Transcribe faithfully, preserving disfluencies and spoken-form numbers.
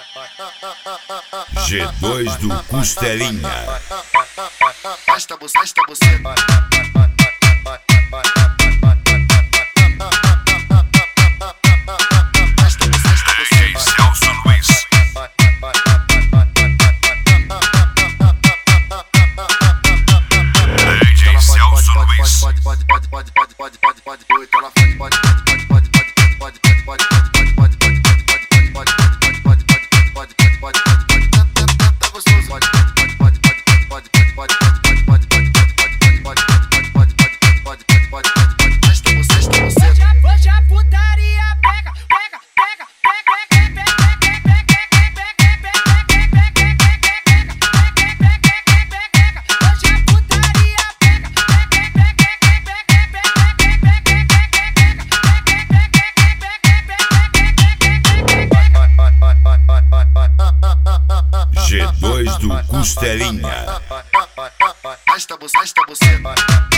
G dois do Costelinha. Basta você, basta você. G dois do Costelinha. Basta você, basta você.